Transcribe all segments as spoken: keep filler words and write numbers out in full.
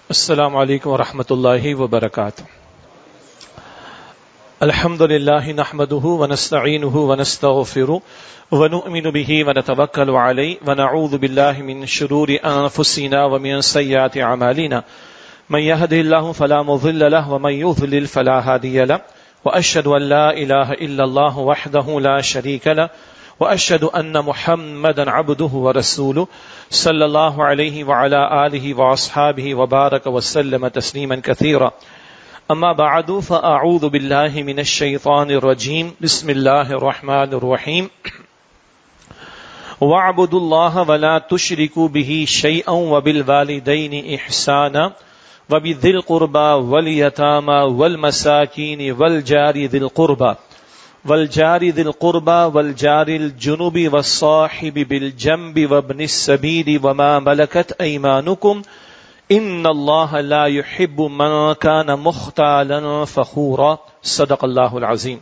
السلام علیکم ورحمۃ اللہ وبرکاتہ. الحمد للہ نحمده ونستعینه ونستغفره ونؤمن به ونتوکل علیہ ونعوذ باللہ من شرور انفسنا ومن سیئات اعمالنا من يهده الله فلا مضل له ومن يضلل فلا هادي له واشهد ان لا اله الا الله وحده لا شريك له واشهد ان محمدا عبده ورسوله صلی اللہ علیہ وعلى آلہ واصحابہ وبارک وسلم تسلیما کثیرا. اما بعد فاعوذ باللہ من الشیطان الرجیم. بسم اللہ الرحمن الرحیم. واعبدوا اللہ ولا تشرکوا به شیئا وبالوالدین احسانا وبذی القربى والیتامى والمساکین والجار ذی القربى والجار ذی القربى والجار الجنب والصاحب بالجنب وابن السبیل وما ملکت ایمانکم ان اللہ لا يحب من كان مختالا فخورا. صدق اللہ العظیم.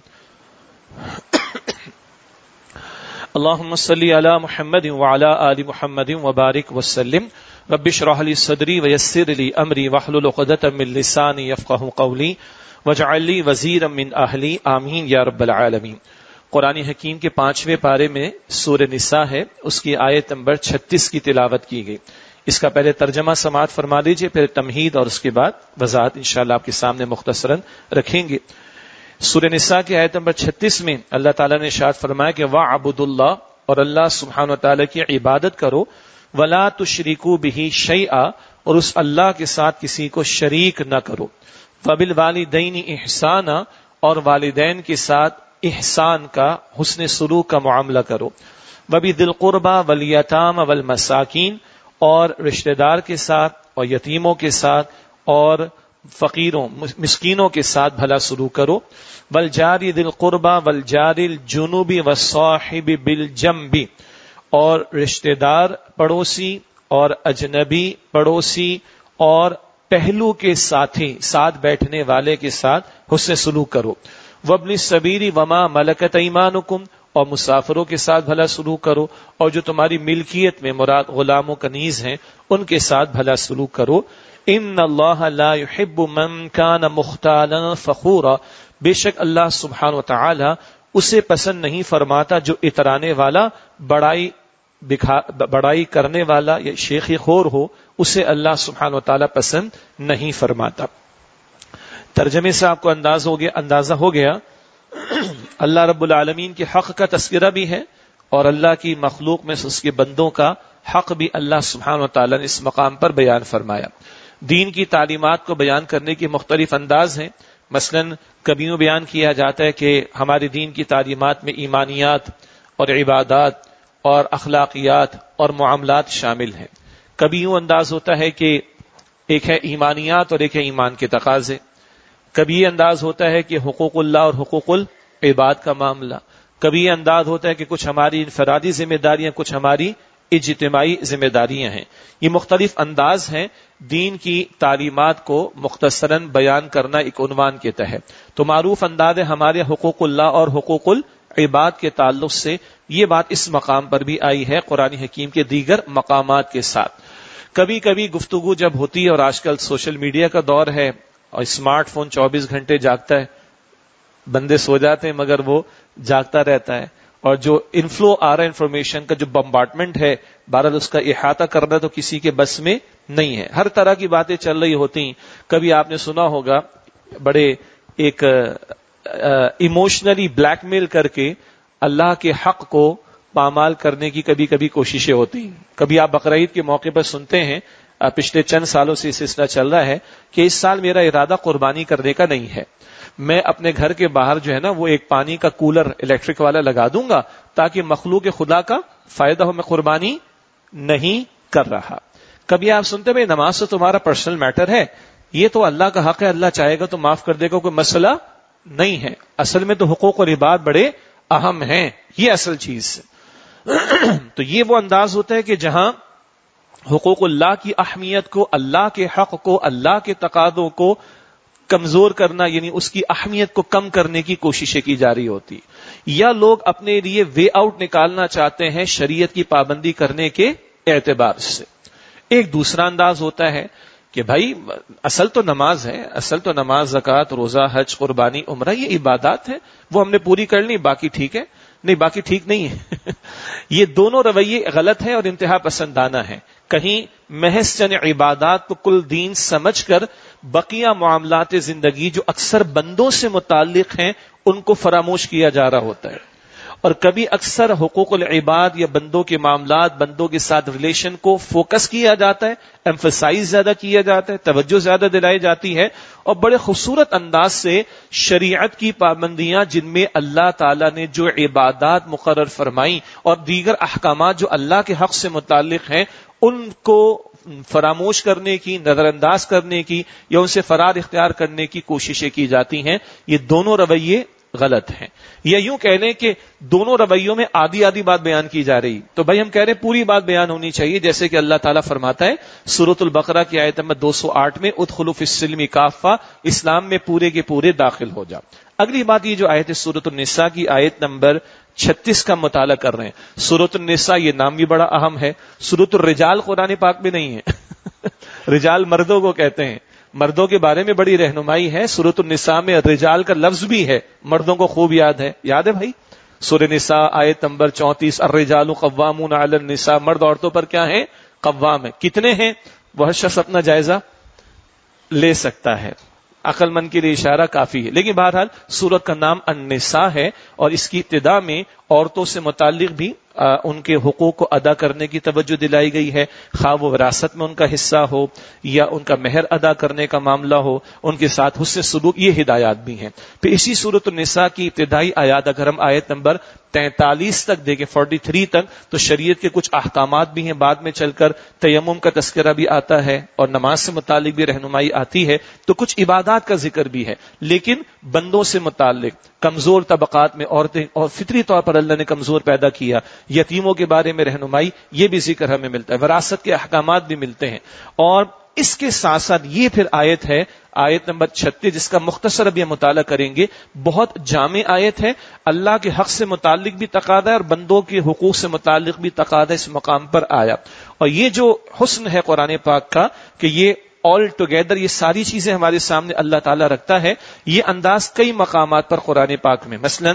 اللہم صلی علی محمد وعلی آل محمد وبارک وسلم. رب اشرح لی صدری ویسر لی امری واحلل عقدۃ من لسانی یفقہوا قولی وجعل لی وزیرا من اہلی. آمین یا رب العالمین. قرآن حکیم کے پانچویں پارے میں سورہ نساء ہے، اس کی آیت نمبر چھتیس کی تلاوت کی گئی. اس کا پہلے ترجمہ سماعت فرما لیجئے، پھر تمہید اور اس کے بعد وضاحت انشاءاللہ آپ کے سامنے مختصراً رکھیں گے. سورہ نساء کی آیت نمبر چھتیس میں اللہ تعالیٰ نے ارشاد فرمایا کہ وَاعْبُدُوا اللَّهَ، اور اللہ سبحانہ وتعالیٰ کی عبادت کرو، وَلَا تُشْرِكُوا بِهِ شَيْئًا، اور اس اللہ کے ساتھ کسی کو شریک نہ کرو. وَبِالْوَالِدَيْنِ احسانا، اور والدین کے ساتھ احسان کا، حسن سلوک کا معاملہ کرو. وَبِذِي الْقُرْبَى وَالْيَتَامَى وَالْمَسَاكِينِ، اور رشتہ دار کے ساتھ اور یتیموں کے ساتھ اور فقیروں مسکینوں کے ساتھ بھلا سلوک کرو. وَالْجَارِ ذِي الْقُرْبَى وَالْجَارِ الْجُنُبِ وَالصَّاحِبِ بِالْجَنبِ، اور رشتہ دار پڑوسی اور اجنبی پڑوسی اور پہلو کے ساتھی، ساتھ بیٹھنے والے کے ساتھ حسن سلوک کرو. وَابْنِ السَّبِيلِ وَمَا مَلَكَتْ أَيْمَانُكُمْ، اور مسافروں کے ساتھ بھلا سلوک کرو، اور جو تمہاری ملکیت میں مراد غلام و کنیز ہیں ان کے ساتھ بھلا سلوک کرو. ان اللہ لا يحب من كان مختالا فخورا، بے شک اللہ سبحانہ و تعالی اسے پسند نہیں فرماتا جو اترانے والا، بڑائی بکھا بڑائی کرنے والا یا شیخی خور ہو، اسے اللہ سبحانہ و تعالی پسند نہیں فرماتا. ترجمے سے آپ کو انداز ہو گیا اندازہ ہو گیا اللہ رب العالمین کے حق کا تذکرہ بھی ہے، اور اللہ کی مخلوق میں اس کے بندوں کا حق بھی اللہ سبحانہ و تعالی نے اس مقام پر بیان فرمایا. دین کی تعلیمات کو بیان کرنے کے مختلف انداز ہیں. مثلا کبھی یوں بیان کیا جاتا ہے کہ ہمارے دین کی تعلیمات میں ایمانیات اور عبادات اور اخلاقیات اور معاملات شامل ہیں. کبھی یوں انداز ہوتا ہے کہ ایک ہے ایمانیات اور ایک ہے ایمان کے تقاضے. کبھی یہ انداز ہوتا ہے کہ حقوق اللہ اور حقوق العباد کا معاملہ. کبھی یہ انداز ہوتا ہے کہ کچھ ہماری انفرادی ذمہ داریاں، کچھ ہماری اجتماعی ذمہ داریاں ہیں. یہ مختلف انداز ہیں دین کی تعلیمات کو مختصراً بیان کرنا ایک عنوان کے تحت. تو معروف انداز ہے ہمارے حقوق اللہ اور حقوق العباد کے تعلق سے. یہ بات اس مقام پر بھی آئی ہے قرآن حکیم کے دیگر مقامات کے ساتھ. کبھی کبھی گفتگو جب ہوتی ہے، اور آج کل سوشل میڈیا کا دور ہے اور اسمارٹ فون چوبیس گھنٹے جاگتا ہے، بندے سو جاتے ہیں مگر وہ جاگتا رہتا ہے، اور جو انفلو آ رہا ہے انفارمیشن کا، جو بمبارڈمنٹ ہے، بہرحال اس کا احاطہ کرنا تو کسی کے بس میں نہیں ہے. ہر طرح کی باتیں چل رہی ہوتی ہیں. کبھی آپ نے سنا ہوگا بڑے ایک ایموشنلی بلیک میل کر کے اللہ کے حق کو پامال کرنے کی کبھی کبھی کوششیں ہوتی ہیں. کبھی آپ بقرعید کے موقع پر سنتے ہیں، پچھلے چند سالوں سے سلسلہ چل رہا ہے کہ اس سال میرا ارادہ قربانی کرنے کا نہیں ہے، میں اپنے گھر کے باہر جو ہے نا وہ ایک پانی کا کولر الیکٹرک والا لگا دوں گا تاکہ مخلوق خدا کا فائدہ ہو، میں قربانی نہیں کر رہا. کبھی آپ سنتے بھائی نماز تو تمہارا پرسنل میٹر ہے، یہ تو اللہ کا حق ہے، اللہ چاہے گا تو معاف کر دے گا، کوئی مسئلہ نہیں ہے. اصل میں تو حقوق اور عباد بڑے اہم ہیں، یہ اصل چیز. تو یہ وہ انداز ہوتا ہے کہ جہاں حقوق اللہ کی اہمیت کو، اللہ کے حق کو، اللہ کے تقاضوں کو کمزور کرنا، یعنی اس کی اہمیت کو کم کرنے کی کوششیں کی جا رہی ہوتی، یا لوگ اپنے لیے وے آؤٹ نکالنا چاہتے ہیں شریعت کی پابندی کرنے کے اعتبار سے. ایک دوسرا انداز ہوتا ہے کہ بھائی اصل تو نماز ہے، اصل تو نماز، زکوٰۃ، روزہ، حج، قربانی، عمرہ، یہ عبادات ہیں، وہ ہم نے پوری کر لی، باقی ٹھیک ہے. نہیں، باقی ٹھیک نہیں ہے. یہ دونوں رویے غلط ہیں اور انتہا پسندانہ ہیں. کہیں محض چند عبادات کو کل دین سمجھ کر بقیہ معاملات زندگی جو اکثر بندوں سے متعلق ہیں ان کو فراموش کیا جا رہا ہوتا ہے، اور کبھی اکثر حقوق العباد یا بندوں کے معاملات، بندوں کے ساتھ ریلیشن کو فوکس کیا جاتا ہے، ایمفسائز زیادہ کیا جاتا ہے، توجہ زیادہ دلائی جاتی ہے، اور بڑے خوبصورت انداز سے شریعت کی پابندیاں جن میں اللہ تعالیٰ نے جو عبادات مقرر فرمائی اور دیگر احکامات جو اللہ کے حق سے متعلق ہیں ان کو فراموش کرنے کی، نظر انداز کرنے کی یا ان سے فرار اختیار کرنے کی کوششیں کی جاتی ہیں. یہ دونوں رویے غلط ہیں. یا یوں کہہ لیں کہ دونوں رویوں میں آدھی آدھی بات بیان کی جا رہی، تو بھائی ہم کہہ رہے ہیں پوری بات بیان ہونی چاہیے، جیسے کہ اللہ تعالیٰ فرماتا ہے سورۃ البقرہ کی آیت نمبر دو سو آٹھ میں ادخلوا فی السلم کافہ، اسلام میں پورے کے پورے داخل ہو جا. اگلی بات یہ جو آیت ہے سورۃ النساء کی آیت نمبر چھتیس کا مطالعہ کر رہے ہیں. سورۃ النساء یہ نام بھی بڑا اہم ہے. سورۃ الرجال قرآن پاک میں نہیں ہے. رجال مردوں کو کہتے ہیں، مردوں کے بارے میں بڑی رہنمائی ہے. سورۃ النساء میں رجال کا لفظ بھی ہے، مردوں کو خوب یاد ہے. یاد ہے بھائی؟ سورہ نساء آیت نمبر چونتیس، الرجال قوامون علی النساء، مرد عورتوں پر کیا ہیں؟ قوام ہے. کتنے ہیں؟ وہ ہر شخص اپنا جائزہ لے سکتا ہے، عقل مند کے لیے اشارہ کافی ہے. لیکن بہرحال سورت کا نام النساء ہے اور اس کی ابتدا میں عورتوں سے متعلق بھی آ, ان کے حقوق کو ادا کرنے کی توجہ دلائی گئی ہے، خواہ وہ وراثت میں ان کا حصہ ہو یا ان کا مہر ادا کرنے کا معاملہ ہو، ان کے ساتھ حسن سلوک، یہ ہدایات بھی ہیں. پھر اسی سورۃ النساء کی ابتدائی آیات اگر ہم آیت نمبر تینتالیس تک دیکھیں، فورٹی تھری تک، تو شریعت کے کچھ احکامات بھی ہیں. بعد میں چل کر تیمم کا تذکرہ بھی آتا ہے اور نماز سے متعلق بھی رہنمائی آتی ہے، تو کچھ عبادات کا ذکر بھی ہے. لیکن بندوں سے متعلق، کمزور طبقات میں عورتیں، اور فطری طور پر اللہ نے کمزور پیدا کیا، یتیموں کے بارے میں رہنمائی، یہ بھی ذکر ہمیں ملتا ہے. وراثت کے احکامات بھی ملتے ہیں. اور اس کے ساتھ ساتھ یہ پھر آیت ہے آیت نمبر چھتیس، جس کا مختصر ابھی ہم مطالعہ کریں گے. بہت جامع آیت ہے، اللہ کے حق سے متعلق بھی تقاضا ہے اور بندوں کے حقوق سے متعلق بھی تقاضا اس مقام پر آیا. اور یہ جو حسن ہے قرآن پاک کا کہ یہ آل ٹوگیدر یہ ساری چیزیں ہمارے سامنے اللہ تعالیٰ رکھتا ہے، یہ انداز کئی مقامات پر قرآن پاک میں، مثلا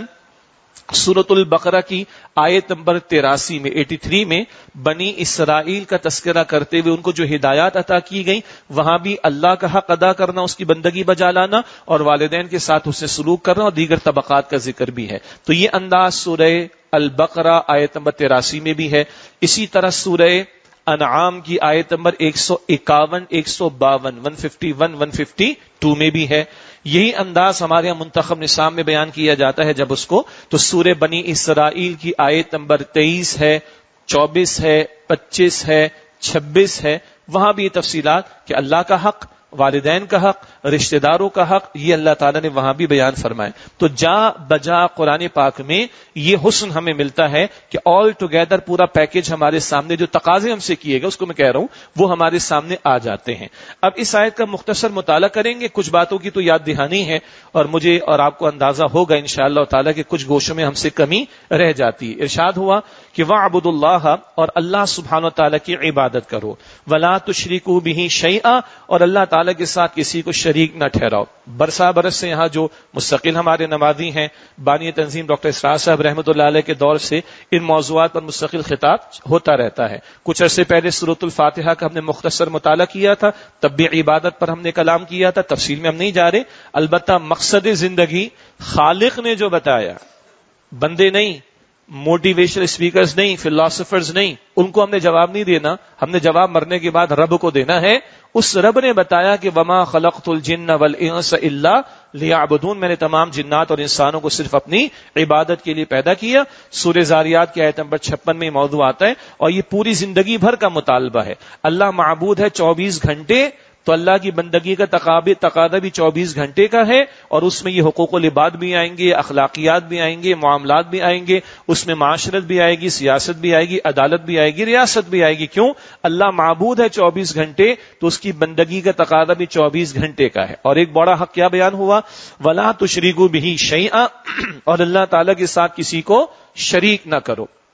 سورۃ البقرہ کی آیت نمبر تراسی میں، اٹھاسی میں بنی اسرائیل کا تذکرہ کرتے ہوئے ان کو جو ہدایات عطا کی گئی، وہاں بھی اللہ کا حق ادا کرنا، اس کی بندگی بجا لانا اور والدین کے ساتھ اس سے سلوک کرنا اور دیگر طبقات کا ذکر بھی ہے. تو یہ انداز سورہ البقرہ آیت نمبر تراسی میں بھی ہے. اسی طرح سورہ انعام کی آیت نمبر ایک سو اکاون، ایک سو باون، one fifty one, one fifty two میں بھی ہے. یہی انداز ہمارے یہاں منتخب نصاب میں بیان کیا جاتا ہے جب اس کو، تو سورہ بنی اسرائیل کی آیت نمبر تیئیس ہے، چوبیس ہے، پچیس ہے، چھبیس ہے، وہاں بھی یہ تفصیلات کہ اللہ کا حق، والدین کا حق، رشتہ داروں کا حق، یہ اللہ تعالیٰ نے وہاں بھی بیان فرمائے. تو جا بجا قرآن پاک میں یہ حسن ہمیں ملتا ہے کہ آل ٹوگیدر پورا پیکج ہمارے سامنے، جو تقاضے ہم سے کیے گئے اس کو میں کہہ رہا ہوں، وہ ہمارے سامنے آ جاتے ہیں. اب اس آیت کا مختصر مطالعہ کریں گے. کچھ باتوں کی تو یاد دہانی ہے اور مجھے اور آپ کو اندازہ ہوگا انشاءاللہ تعالیٰ کہ کچھ گوشوں میں ہم سے کمی رہ جاتی ہے. ارشاد ہوا کہ وَاعْبُدُوا اللَّهَ، اور اللہ سبحانہ وتعالیٰ کی عبادت کرو، وَلَا تُشْرِكُوا بِهِ شَيْئًا، اور اللہ تعالیٰ کے ساتھ کسی کو شریک نہ ٹھہراؤ. برسا برس سے یہاں جو مستقل ہمارے نمازی ہیں، بانی تنظیم ڈاکٹر اسرار صاحب رحمۃ اللہ علیہ کے دور سے ان موضوعات پر مستقل خطاب ہوتا رہتا ہے. کچھ عرصے پہلے سورۃ الفاتحہ کا ہم نے مختصر مطالعہ کیا تھا، تب بھی عبادت پر ہم نے کلام کیا تھا، تفصیل میں ہم نہیں جا رہے. البتہ مقصد زندگی خالق نے جو بتایا، بندے نہیں، موٹیویشنل اسپیکرز نہیں، فلاسفرز نہیں، ان کو ہم نے جواب نہیں دینا. ہم نے جواب مرنے کے بعد رب کو دینا ہے. اس رب نے بتایا کہ وما خلقت الجن والانس الا لیعبدون، میں نے تمام جنات اور انسانوں کو صرف اپنی عبادت کے لیے پیدا کیا. سورہ زاریات کی آیت نمبر چھپن میں یہ موضوع آتا ہے اور یہ پوری زندگی بھر کا مطالبہ ہے. اللہ معبود ہے چوبیس گھنٹے، تو اللہ کی بندگی کا تقاضا بھی چوبیس گھنٹے کا ہے، اور اس میں یہ حقوق العباد بھی آئیں گے، اخلاقیات بھی آئیں گے، معاملات بھی آئیں گے، اس میں معاشرت بھی آئے گی، سیاست بھی آئے گی، عدالت بھی آئے گی، ریاست بھی آئے گی. کیوں؟ اللہ معبود ہے چوبیس گھنٹے، تو اس کی بندگی کا تقاضا بھی چوبیس گھنٹے کا ہے. اور ایک بڑا حق کیا بیان ہوا؟ وَلَا تُشْرِكُوا بِهِ شَيْئًا، اور اللہ تعالیٰ کے ساتھ کسی کو شریک نہ کرو.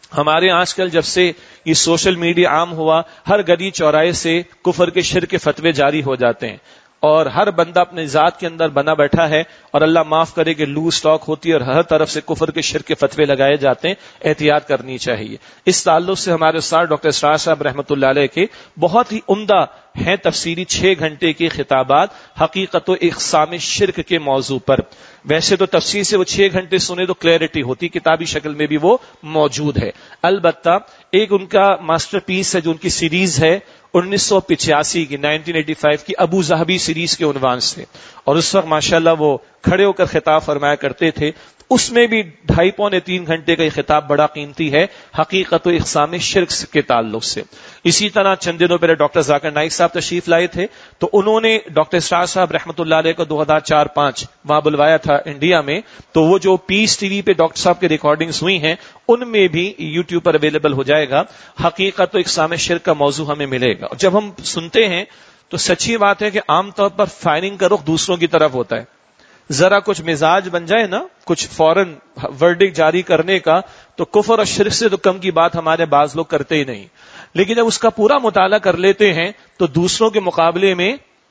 ہمارے آج کل جب سے یہ سوشل میڈیا عام ہوا، ہر گلی چوراہے سے کفر کے شرک کے فتوے جاری ہو جاتے ہیں، اور ہر بندہ اپنے ذات کے اندر بنا بیٹھا ہے، اور اللہ معاف کرے کہ لوز ٹاک ہوتی ہے اور ہر طرف سے کفر کے شرک کے فتوے لگائے جاتے ہیں. احتیاط کرنی چاہیے. اس تعلق سے ہمارے استاد ڈاکٹر اسرار صاحب رحمۃ اللہ علیہ کے بہت ہی عمدہ ہیں تفسیری چھ گھنٹے کے خطابات حقیقت و اقسام شرک کے موضوع پر. ویسے تو تفسیر سے وہ چھ گھنٹے سنے تو کلیئرٹی ہوتی، کتابی شکل میں بھی وہ موجود ہے. البتہ ایک ان کا ماسٹر پیس ہے جو ان کی سیریز ہے انیس سو پچاسی کی نائنٹین ایٹی فائیو کی ابو ظہبی سیریز کے عنوان سے، اور اس وقت ماشاءاللہ وہ کھڑے ہو کر خطاب فرمایا کرتے تھے. اس میں بھی ڈھائی پونے تین گھنٹے کا یہ خطاب بڑا قیمتی ہے حقیقت و اقسام شرک کے تعلق سے. اسی طرح چند دنوں پہلے ڈاکٹر ذاکر نائک صاحب تشریف لائے تھے، تو انہوں نے ڈاکٹر اسرار صاحب رحمۃ اللہ علیہ کو دو ہزار چار پانچ وہاں بلوایا تھا انڈیا میں. تو وہ جو پیس ٹی وی پہ ڈاکٹر صاحب کی ریکارڈنگز ہوئی ہیں ان میں بھی یوٹیوب پر اویلیبل ہو جائے گا. حقیقت و اقسام شرک کا موضوع ہمیں ملے گا. اور جب ہم سنتے ہیں تو سچی بات ہے کہ عام طور پر فائرنگ کا رخ دوسروں کی طرف ہوتا ہے. ذرا کچھ مزاج بن جائے نا، کچھ فوراً ورڈک جاری کرنے کا، تو کفر اور شرک سے تو کم کی بات ہمارے بعض لوگ کرتے ہی نہیں. لیکن جب اس کا پورا مطالعہ کر لیتے ہیں تو دوسروں کے مقابلے میں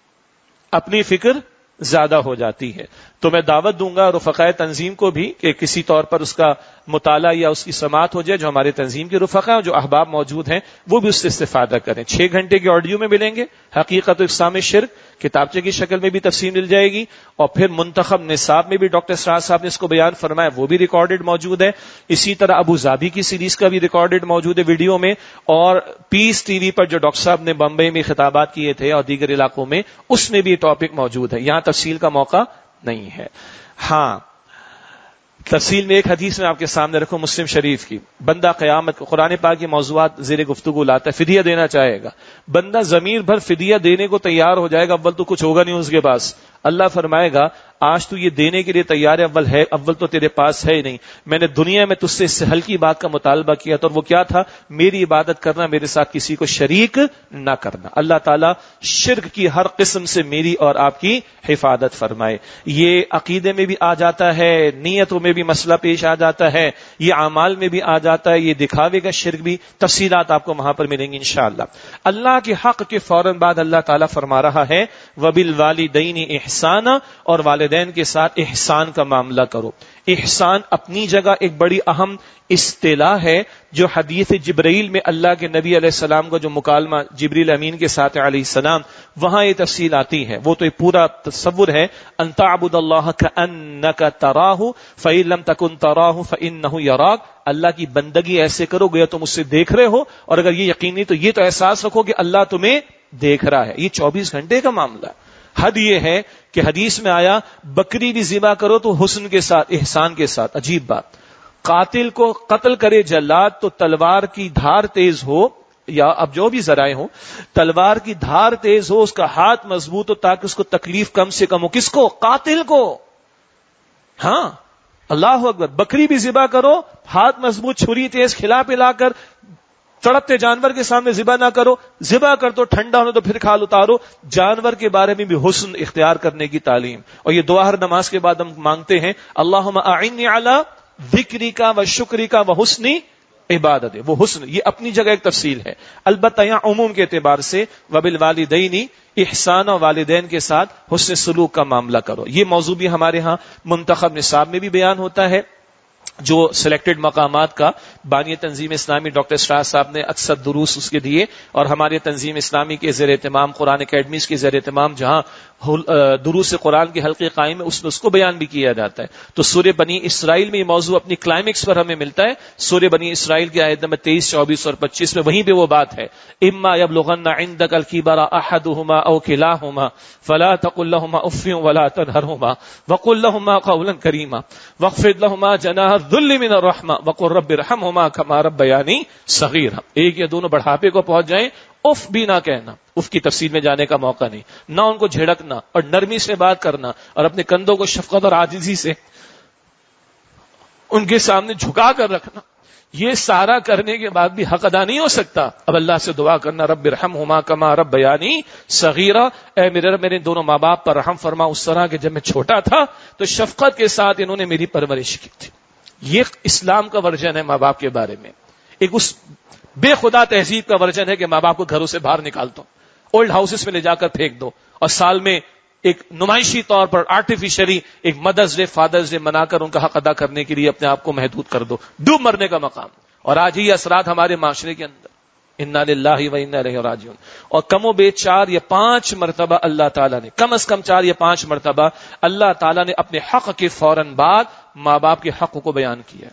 اپنی فکر زیادہ ہو جاتی ہے. تو میں دعوت دوں گا رفقائے تنظیم کو بھی کہ کسی طور پر اس کا مطالعہ یا اس کی سماعت ہو جائے. جو ہمارے تنظیم کے رفقا جو احباب موجود ہیں وہ بھی اس سے استفادہ کریں. چھ گھنٹے کے آڈیو میں ملیں گے حقیقت و اقسام شرک، کتابچے کی شکل میں بھی تفصیل مل جائے گی، اور پھر منتخب نصاب میں بھی ڈاکٹر اسرار صاحب نے اس کو بیان فرمایا وہ بھی ریکارڈڈ موجود ہے. اسی طرح ابو ظہبی کی سیریز کا بھی ریکارڈڈ موجود ہے ویڈیو میں، اور پیس ٹی وی پر جو ڈاکٹر صاحب نے بمبئی میں خطابات کیے تھے اور دیگر علاقوں میں اس میں بھی یہ ٹاپک موجود ہے. یہاں تفصیل کا موقع نہیں ہے. ہاں تفصیل میں ایک حدیث میں آپ کے سامنے رکھوں مسلم شریف کی. بندہ قیامت کو قرآن پاک کی موضوعات زیر گفتگو لاتا ہے، فدیہ دینا چاہے گا. بندہ ضمیر بھر فدیہ دینے کو تیار ہو جائے گا، اول تو کچھ ہوگا نہیں اس کے پاس. اللہ فرمائے گا آج تو یہ دینے کے لیے تیار ہے، اول ہے اول تو تیرے پاس ہے ہی نہیں. میں نے دنیا میں تجھ سے اس سے ہلکی بات کا مطالبہ کیا تھا، اور وہ کیا تھا؟ میری عبادت کرنا، میرے ساتھ کسی کو شریک نہ کرنا. اللہ تعالیٰ شرک کی ہر قسم سے میری اور آپ کی حفاظت فرمائے. یہ عقیدے میں بھی آ جاتا ہے، نیتوں میں بھی مسئلہ پیش آ جاتا ہے، یہ اعمال میں بھی آ جاتا ہے، یہ دکھاوے کا شرک بھی. تفصیلات آپ کو وہاں پر ملیں گی انشاءاللہ. اللہ کے حق کے فوراً بعد اللہ تعالیٰ فرما رہا ہے وَبِالْوَالِدَيْنِ احسانا، اور والدین کے ساتھ احسان کا معاملہ کرو. احسان اپنی جگہ ایک بڑی اہم اصطلاح ہے جو حدیث جبرائیل میں اللہ کے نبی علیہ السلام کا جو مکالمہ جبریل امین کے ساتھ علیہ السلام، وہاں یہ تفصیل آتی ہے. وہ تو ایک پورا تصور ہے، ان تعبد اللہ کأنک تراہ فإن لم تکن تراہ فإنہ یراک. اللہ کی بندگی ایسے کرو گیا تم اس سے دیکھ رہے ہو، اور اگر یہ یقینی تو یہ تو احساس رکھو کہ اللہ تمہیں دیکھ رہا ہے. یہ چوبیس گھنٹے کا معاملہ ہے. حد یہ ہے کہ حدیث میں آیا بکری بھی ذبح کرو تو حسن کے ساتھ، احسان کے ساتھ. عجیب بات، قاتل کو قتل کرے جلاد تو تلوار کی دھار تیز ہو، یا اب جو بھی ذرائع ہو، تلوار کی دھار تیز ہو، اس کا ہاتھ مضبوط ہو تاکہ اس کو تکلیف کم سے کم ہو. کس کو؟ قاتل کو. ہاں اللہ اکبر. بکری بھی ذبح کرو، ہاتھ مضبوط، چھری تیز، کھلا پلا کر تڑپتے جانور کے سامنے ذبح نہ کرو. ذبح کر تو ٹھنڈا ہونے تو پھر کھال اتارو. جانور کے بارے میں بھی حسن اختیار کرنے کی تعلیم. اور یہ دعا ہر نماز کے بعد ہم مانگتے ہیں، اللہم اعنی علی ذکرک و شکرک و حسن عبادت. وہ حسن یہ اپنی جگہ ایک تفصیل ہے. البتہ یہاں عموم کے اعتبار سے وبالوالدین احسان، اور والدین کے ساتھ حسن سلوک کا معاملہ کرو. یہ موضوع بھی ہمارے ہاں منتخب نصاب میں بھی بیان ہوتا ہے، جو سلیکٹڈ مقامات کا بانی تنظیم اسلامی ڈاکٹر اسرار صاحب نے اکثر دروس اس کے دیے، اور ہمارے تنظیم اسلامی کے زیر اہتمام قرآن اکیڈمیز کے زیر اہتمام جہاں دروس قرآن کے حلقے قائم ہے اس میں اس کو بیان بھی کیا جاتا ہے. تو سورہ بنی اسرائیل میں یہ موضوع اپنی کلائمیکس پر ہمیں ملتا ہے. سورہ بنی اسرائیل کی آیت نمبر تیئیس، چوبیس اور پچیس میں وہیں پہ وہ بات ہے، اما یبلغن عندک الکبر احدہما او کلاہما فلا تقل لهما اف ولا تنہرہما وقل لهما قولا کریما واخفض لهما جناح الذل من الرحمہ وقل رب ارحمہما کما ربیانی صغیرا. ایک یا دونوں بڑھاپے کو پہنچ جائیں، اف بھی نہ کہنا. اف کی تفصیل میں جانے کا موقع نہیں. نہ ان کو جھڑکنا اور نرمی سے بات کرنا، اور اپنے کندھوں کو شفقت اور عاجزی سے ان کے سامنے جھکا کر رکھنا. یہ سارا کرنے کے بعد بھی حق ادا نہیں ہو سکتا. اب اللہ سے دعا کرنا رب ارحمہما کما ربیانی صغیرا، اے میرے میرے دونوں ماں باپ پر رحم فرما اس طرح کہ جب میں چھوٹا تھا تو شفقت کے ساتھ انہوں نے میری پرورش کی تھی. یہ اسلام کا ورژن ہے ماں باپ کے بارے میں. ایک اس بے خدا تہذیب کا ورژن ہے کہ ماں باپ کو گھروں سے باہر نکال دو، اولڈ ہاؤسز میں لے جا کر پھینک دو، اور سال میں ایک نمائشی طور پر آرٹیفیشلی ایک مدرس ڈے فادرز ڈے منا کر ان کا حق ادا کرنے کے لیے اپنے آپ کو محدود کر دو، ڈوب مرنے کا مقام. اور آج ہی اثرات ہمارے معاشرے کے اندر، انا للہ و انا الیہ راجعون. اور کم و بیش چار یا پانچ مرتبہ اللہ تعالیٰ نے، کم از کم چار یا پانچ مرتبہ اللہ تعالیٰ نے اپنے حق کے فوراً بعد ماں باپ کے حق کو بیان کیا.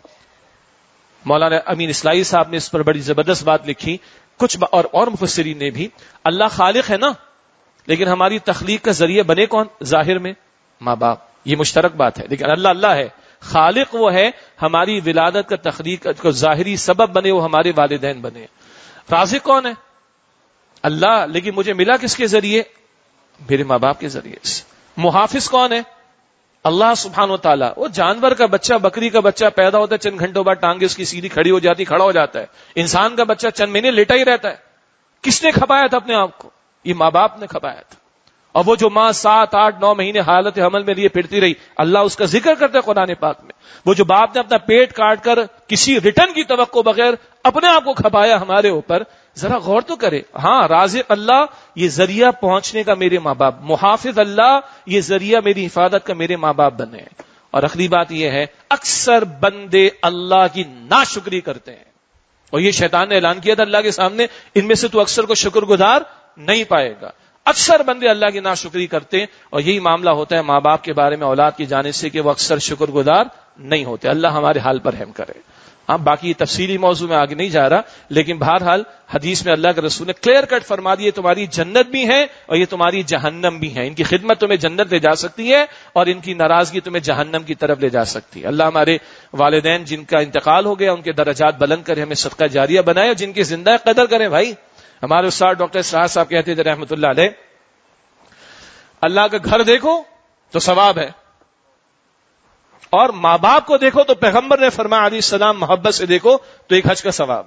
مولانا امین اسلائی صاحب نے اس پر بڑی زبردست بات لکھی، کچھ اور اور مفسرین نے بھی. اللہ خالق ہے نا، لیکن ہماری تخلیق کا ذریعہ بنے کون؟ ظاہر میں ماں باپ، یہ مشترک بات ہے. لیکن اللہ اللہ ہے، خالق وہ ہے، ہماری ولادت کا تخلیق کا ظاہری سبب بنے وہ ہمارے والدین بنے. رازق کون ہے؟ اللہ، لیکن مجھے ملا کس کے ذریعے؟ میرے ماں باپ کے ذریعے سے. محافظ کون ہے؟ اللہ سبحانہ و تعالیٰ. وہ جانور کا بچہ، بکری کا بچہ پیدا ہوتا ہے، چند گھنٹوں بعد ٹانگیں اس کی سیدھی کھڑی ہو جاتی، کھڑا ہو جاتا ہے. انسان کا بچہ چند مہینے لیٹا ہی رہتا ہے. کس نے کھپایا تھا اپنے آپ کو؟ یہ ماں باپ نے کھپایا تھا. اور وہ جو ماں سات آٹھ نو مہینے حالت حمل میں لیے پھرتی رہی، اللہ اس کا ذکر کرتے ہیں قرآن پاک میں. وہ جو باپ نے اپنا پیٹ کاٹ کر کسی ریٹرن کی توقع بغیر اپنے آپ کو کھپایا ہمارے اوپر، ذرا غور تو کرے. ہاں، رازق اللہ، یہ ذریعہ پہنچنے کا میرے ماں باپ. محافظ اللہ، یہ ذریعہ میری حفاظت کا میرے ماں باپ بنے. اور اخری بات یہ ہے، اکثر بندے اللہ کی ناشکری کرتے ہیں، اور یہ شیطان نے اعلان کیا تھا اللہ کے سامنے، ان میں سے تو اکثر کو شکر گزار نہیں پائے گا. اکثر بندے اللہ کی ناشکری کرتے ہیں، اور یہی معاملہ ہوتا ہے ماں باپ کے بارے میں اولاد کی جانب سے کہ وہ اکثر شکر گزار نہیں ہوتے. اللہ ہمارے حال پر رحم کرے. ہاں، باقی تفصیلی موضوع میں آگے نہیں جا رہا، لیکن بہرحال حدیث میں اللہ کے رسول نے کلیئر کٹ فرما دی، تمہاری جنت بھی ہے اور یہ تمہاری جہنم بھی ہے. ان کی خدمت تمہیں جنت لے جا سکتی ہے اور ان کی ناراضگی تمہیں جہنم کی طرف لے جا سکتی ہے. اللہ ہمارے والدین جن کا انتقال ہو گیا ان کے درجات بلند کرے، ہمیں صدقہ جاریہ بنائے، اور جن کی زندہ قدر کریں. بھائی، ہمارے استاد ڈاکٹر سراج صاحب کہتے تھے رحمۃ اللہ علیہ، اللہ کا گھر دیکھو تو ثواب ہے، اور ماں باپ کو دیکھو تو پیغمبر نے فرمایا علیہ السلام محبت سے دیکھو تو ایک حج کا ثواب.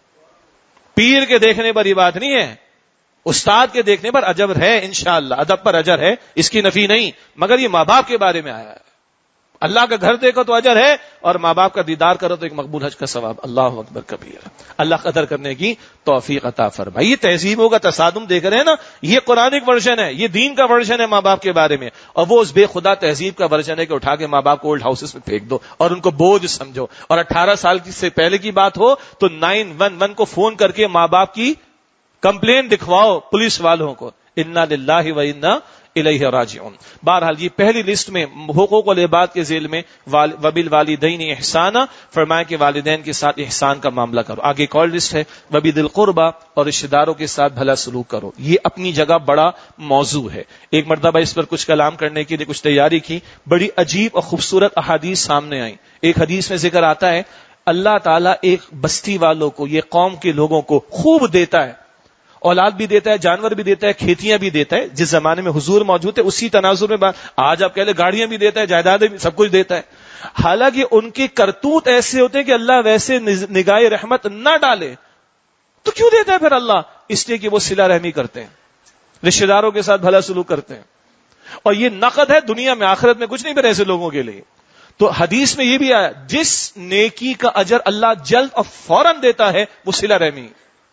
پیر کے دیکھنے پر یہ بات نہیں ہے، استاد کے دیکھنے پر اجر ہے، انشاءاللہ ادب پر اجر ہے، اس کی نفی نہیں، مگر یہ ماں باپ کے بارے میں آیا ہے. اللہ کا گھر دیکھو تو اجر ہے، اور ماں باپ کا دیدار کرو تو ایک مقبول حج کا ثواب. اللہ اکبر کبیر. اللہ قدر کرنے کی توفیق عطا فرمائے. یہ تہذیبوں کا تصادم دیکھ رہے ہیں نا، یہ قرآنک ورژن ہے، یہ دین کا ورژن ہے ماں باپ کے بارے میں، اور وہ اس بے خدا تہذیب کا ورژن ہے کہ اٹھا کے ماں باپ کو اولڈ ہاؤسز میں پھینک دو اور ان کو بوجھ سمجھو. اور اٹھارہ سال سے پہلے کی بات ہو تو نائن ون ون کو فون کر کے ماں باپ کی کمپلین دکھواؤ پولیس والوں کو. انا للہ و انا الیہ راجعون. بہرحال یہ پہلی لسٹ میں حقوق العباد کے ذیل میں وبالوالدین احسانا، فرمایا کہ والدین کے ساتھ احسان کا معاملہ کرو. آگے ایک اور لسٹ ہے وبذی القربی، اور رشتہ داروں کے ساتھ بھلا سلوک کرو. یہ اپنی جگہ بڑا موضوع ہے. ایک مرتبہ اس پر کچھ کلام کرنے کے لیے کچھ تیاری کی، بڑی عجیب اور خوبصورت احادیث سامنے آئیں. ایک حدیث میں ذکر آتا ہے اللہ تعالیٰ ایک بستی والوں کو، یہ قوم کے لوگوں کو خوب دیتا ہے، اولاد بھی دیتا ہے، جانور بھی دیتا ہے، کھیتیاں بھی دیتا ہے. جس زمانے میں حضور موجود ہے اسی تناظر میں بات، آج آپ کہہ لیں گاڑیاں بھی دیتا ہے، جائیدادیں بھی، سب کچھ دیتا ہے. حالانکہ ان کے کرتوت ایسے ہوتے ہیں کہ اللہ ویسے نگاہ رحمت نہ ڈالے. تو کیوں دیتا ہے پھر اللہ؟ اس لیے کہ وہ صلہ رحمی کرتے ہیں، رشتہ داروں کے ساتھ بھلا سلوک کرتے ہیں. اور یہ نقد ہے دنیا میں، آخرت میں کچھ نہیں پھر ایسے لوگوں کے لیے. تو حدیث میں یہ بھی آیا جس نیکی کا اجر اللہ جلد اور فوراً دیتا ہے وہ صلہ رحمی.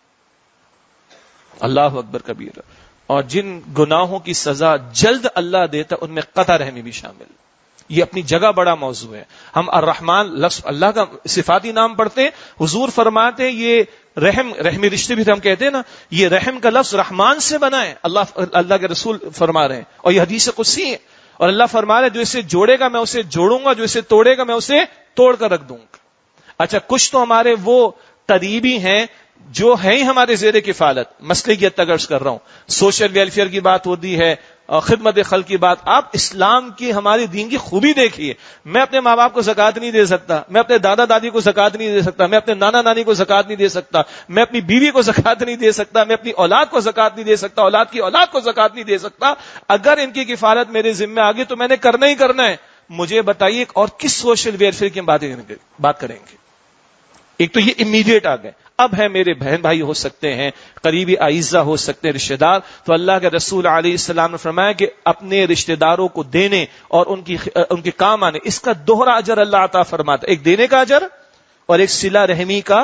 اللہ اکبر کبیر. اور جن گناہوں کی سزا جلد اللہ دیتا ان میں قطع رحمی بھی شامل. یہ اپنی جگہ بڑا موضوع ہے. ہم الرحمن لفظ اللہ کا صفاتی نام پڑھتے ہیں، حضور فرماتے ہیں یہ رحم، رحمی رشتے بھی ہم کہتے ہیں نا، یہ رحم کا لفظ رحمان سے بنا ہے. اللہ اللہ کے رسول فرما رہے ہیں، اور یہ حدیث قدسی ہے. اور اللہ فرما رہے ہیں جو اسے جوڑے گا میں اسے جوڑوں گا، جو اسے توڑے گا میں اسے توڑ کر رکھ دوں گا. اچھا، کچھ تو ہمارے وہ قریبی ہیں جو ہیں ہی ہمارے زیر کفالت، مسئلے کی حد تک عرض کر رہا ہوں، سوشل ویلفیئر کی بات ہوتی ہے، خدمت خلق کی بات. آپ اسلام کی ہماری دین کی خوبی دیکھیے. میں اپنے ماں باپ کو زکات نہیں دے سکتا، میں اپنے دادا دادی کو زکات نہیں دے سکتا، میں اپنے نانا نانی کو زکات نہیں دے سکتا، میں اپنی بیوی کو زکات نہیں دے سکتا، میں اپنی اولاد کو زکات نہیں دے سکتا، اولاد کی اولاد کو زکات نہیں دے سکتا. اگر ان کی کفالت میرے ذمہ آ گئی تو میں نے کرنا ہی کرنا ہے. مجھے بتائیے اور کس سوشل ویلفیئر کی بات کریں گے؟ ایک تو یہ امیڈیٹ آ گئے. اب ہے میرے بہن بھائی ہو سکتے ہیں، قریبی اعزہ ہو سکتے ہیں، رشتہ دار. تو اللہ کے رسول علیہ السلام نے فرمایا کہ اپنے رشتہ داروں کو دینے اور ان کی ان کے کام آنے، اس کا دوہرا اجر اللہ عطا فرماتا ہے. ایک دینے کا اجر اور ایک صلہ رحمی کا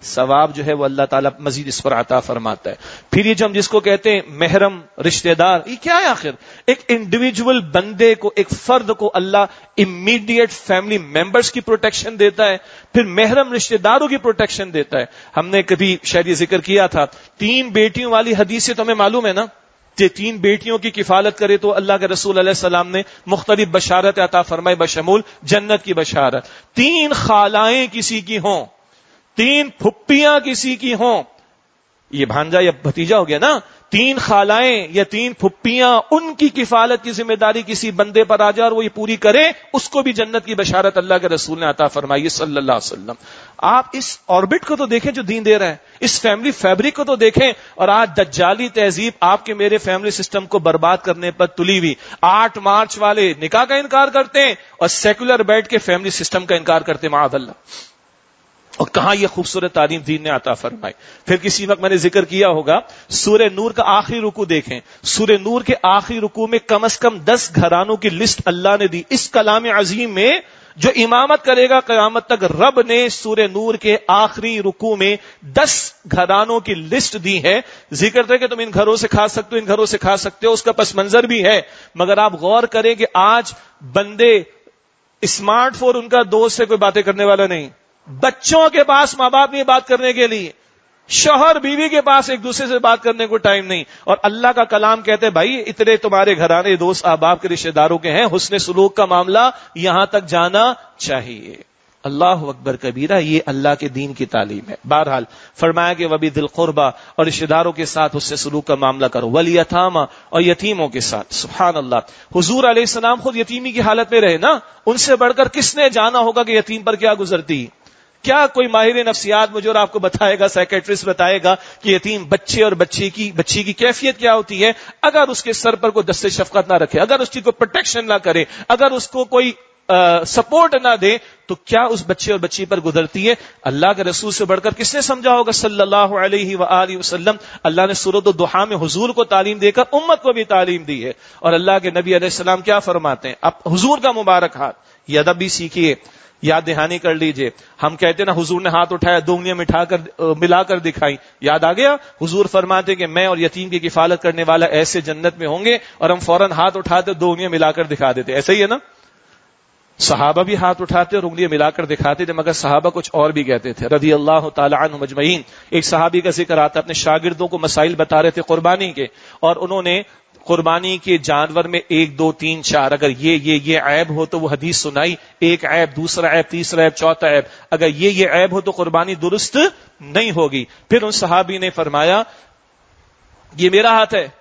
ثواب جو ہے وہ اللہ تعالیٰ مزید اس پر عطا فرماتا ہے. پھر یہ جو ہم جس کو کہتے ہیں محرم رشتہ دار، یہ کیا ہے آخر؟ ایک انڈیویجول بندے کو، ایک فرد کو اللہ امیڈیٹ فیملی ممبرز کی پروٹیکشن دیتا ہے، پھر محرم رشتہ داروں کی پروٹیکشن دیتا ہے. ہم نے کبھی شاید یہ ذکر کیا تھا، تین بیٹیوں والی حدیث سے تمہیں معلوم ہے نا کہ تین بیٹیوں کی کفالت کرے تو اللہ کے رسول علیہ السلام نے مختلف بشارت عطا فرمائے بشمول جنت کی بشارت. تین خالائیں کسی کی ہوں، تین پھپھیاں کسی کی ہوں، یہ بھانجا یا بھتیجا ہو گیا نا، تین خالائیں یا تین پھپھیاں، ان کی کفالت کی ذمہ داری کسی بندے پر آ جائے اور وہ یہ پوری کرے، اس کو بھی جنت کی بشارت اللہ کے رسول نے عطا فرمائی صلی اللہ علیہ وسلم. آپ اس آربٹ کو تو دیکھیں جو دین دے رہا ہے، اس فیملی فیبرک کو تو دیکھیں. اور آج دجالی تہذیب آپ کے میرے فیملی سسٹم کو برباد کرنے پر تلی ہوئی. آٹھ مارچ والے نکاح کا انکار کرتے ہیں اور سیکولر بیٹھ کے فیملی سسٹم کا انکار کرتے ہیں، معاذ اللہ. اور کہاں یہ خوبصورت تعلیم دین نے عطا فرمائی. پھر کسی وقت میں نے ذکر کیا ہوگا، سورہ نور کا آخری رکوع دیکھیں، سورہ نور کے آخری رکوع میں کم از کم دس گھرانوں کی لسٹ اللہ نے دی. اس کلام عظیم میں جو امامت کرے گا قیامت تک، رب نے سورہ نور کے آخری رکوع میں دس گھرانوں کی لسٹ دی ہے. ذکر تھا کہ تم ان گھروں سے کھا سکتے ہو، ان گھروں سے کھا سکتے ہو، اس کا پس منظر بھی ہے. مگر آپ غور کریں کہ آج بندے اسمارٹ فون ان کا دوست سے کوئی باتیں کرنے والا نہیں، بچوں کے پاس ماں باپ نہیں بات کرنے کے لیے، شوہر بیوی کے پاس ایک دوسرے سے بات کرنے کو ٹائم نہیں. اور اللہ کا کلام کہتے ہیں بھائی اتنے تمہارے گھرانے دوست احباب کے رشتہ داروں کے ہیں، حسن سلوک کا معاملہ یہاں تک جانا چاہیے. اللہ اکبر کبیرہ، یہ اللہ کے دین کی تعلیم ہے. بہرحال فرمایا کہ وبی ذی القربہ، اور رشتہ داروں کے ساتھ حسن سلوک کا معاملہ کرو، والیتامی، اور یتیموں کے ساتھ. سبحان اللہ، حضور علیہ السلام خود یتیمی کی حالت میں رہے نا، ان سے بڑھ کر کس نے جانا ہوگا کہ یتیم پر کیا گزرتی. کیا کوئی ماہر نفسیات مجھے اور آپ کو بتائے گا، سائیکیٹرسٹ بتائے گا کہ یتیم بچے اور بچی کی بچی کی کیفیت کیا ہوتی ہے اگر اس کے سر پر کوئی دست شفقت نہ رکھے، اگر اس کی کوئی پروٹیکشن نہ کرے، اگر اس کو کوئی سپورٹ نہ دے تو کیا اس بچے اور بچی پر گزرتی ہے. اللہ کے رسول سے بڑھ کر کس نے سمجھا ہوگا صلی اللہ علیہ وآلہ وسلم. اللہ نے سورۃ الضحیٰ میں حضور کو تعلیم دے کر امت کو بھی تعلیم دی ہے. اور اللہ کے نبی علیہ السلام کیا فرماتے ہیں، اب حضور کا مبارک ہاتھ، یہ ادب بھی سیکھیے، یاد دہانی کر لیجئے. ہم کہتے ہیں نا حضور نے ہاتھ اٹھایا، دو انگلیاں مٹھا کر ملا کر دکھائی، یاد آ گیا. حضور فرماتے ہیں کہ میں اور یتیم کی کفالت کرنے والا ایسے جنت میں ہوں گے، اور ہم فوراً ہاتھ اٹھاتے دو انگلیاں ملا کر دکھا دیتے. ایسا ہی ہے نا، صحابہ بھی ہاتھ اٹھاتے اور انگلیاں ملا کر دکھاتے تھے، مگر صحابہ کچھ اور بھی کہتے تھے رضی اللہ تعالی عنہم اجمعین. ایک صحابی کا ذکر آتا ہے، اپنے شاگردوں کو مسائل بتا رہے تھے قربانی کے، اور انہوں نے قربانی کے جانور میں ایک دو تین چار، اگر یہ یہ یہ عیب ہو تو وہ حدیث سنائی، ایک عیب، دوسرا عیب، تیسرا عیب، چوتھا عیب، اگر یہ یہ عیب ہو تو قربانی درست نہیں ہوگی. پھر ان صحابی نے فرمایا یہ میرا ہاتھ ہے،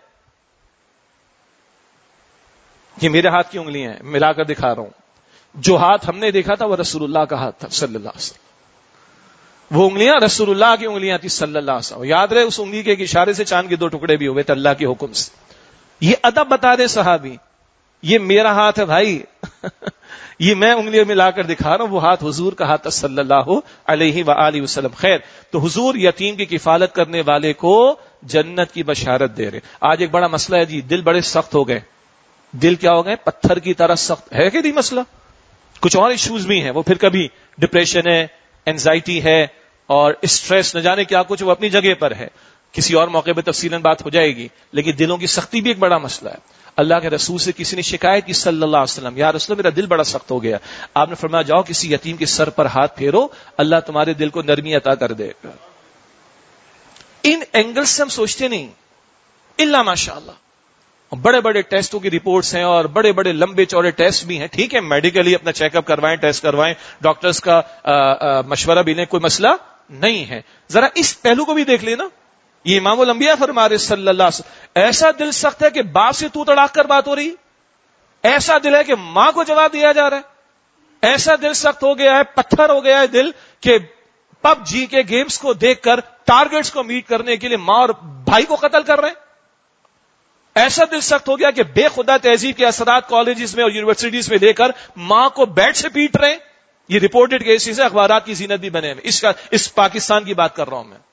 یہ میرے ہاتھ کی انگلیاں ہیں، ملا کر دکھا رہا ہوں. جو ہاتھ ہم نے دیکھا تھا وہ رسول اللہ کا ہاتھ تھا صلی اللہ علیہ وسلم، وہ انگلیاں رسول اللہ کی انگلیاں تھی صلی اللہ علیہ وسلم. یاد رہے اس انگلی کے ایک اشارے سے چاند کے دو ٹکڑے بھی ہوئے تھے اللہ کے حکم سے. یہ ادب بتا دے صحابی، یہ میرا ہاتھ ہے بھائی یہ میں انگلیاں ملا کر دکھا رہا ہوں، وہ ہاتھ حضور کا ہاتھ صلی اللہ علیہ وآلہ وسلم. خیر، تو حضور یتیم کی کفالت کرنے والے کو جنت کی بشارت دے رہے. آج ایک بڑا مسئلہ ہے جی، دل بڑے سخت ہو گئے. دل کیا ہو گئے؟ پتھر کی طرح سخت ہے کہ نہیں مسئلہ. کچھ اور ایشوز بھی ہیں، وہ پھر کبھی ڈپریشن ہے، اینزائٹی ہے، اور اسٹریس نہ جانے کیا کچھ، وہ اپنی جگہ پر ہے، کسی اور موقع پہ تفصیلاً بات ہو جائے گی. لیکن دلوں کی سختی بھی ایک بڑا مسئلہ ہے. اللہ کے رسول سے کسی نے شکایت کی صلی اللہ علیہ وسلم، یا رسول میرا دل بڑا سخت ہو گیا. آپ نے فرمایا جاؤ کسی یتیم کے سر پر ہاتھ پھیرو، اللہ تمہارے دل کو نرمی عطا کر دے گا. ان اینگل سے ہم سوچتے نہیں، الا ماشاء اللہ. بڑے بڑے ٹیسٹوں کی رپورٹس ہیں اور بڑے بڑے لمبے چوڑے ٹیسٹ بھی ہیں، ٹھیک ہے، میڈیکلی اپنا چیک اپ کروائیں، ٹیسٹ کروائیں، ڈاکٹرز کا آ, آ, مشورہ بھی لیں، کوئی مسئلہ نہیں ہے. ذرا اس پہلو کو بھی دیکھ لینا. یہ امام الانبیاء فرما رہے صلی اللہ علیہ وسلم، ایسا دل سخت ہے کہ باپ سے تو تڑاک کر بات ہو رہی، ایسا دل ہے کہ ماں کو جواب دیا جا رہا ہے، ایسا دل سخت ہو گیا ہے، پتھر ہو گیا ہے دل کہ پب جی کے گیمز کو دیکھ کر ٹارگٹس کو میٹ کرنے کے لیے ماں اور بھائی کو قتل کر رہے ہیں. ایسا دل سخت ہو گیا کہ بے خدا تہذیب کے اثرات کالجز میں اور یونیورسٹیز میں لے کر ماں کو بیٹ سے پیٹ رہے ہیں. یہ رپورٹڈ کیسز ہے، اخبارات کی زینت بھی بنے ہیں. اس کا اس پاکستان کی بات کر رہا ہوں میں.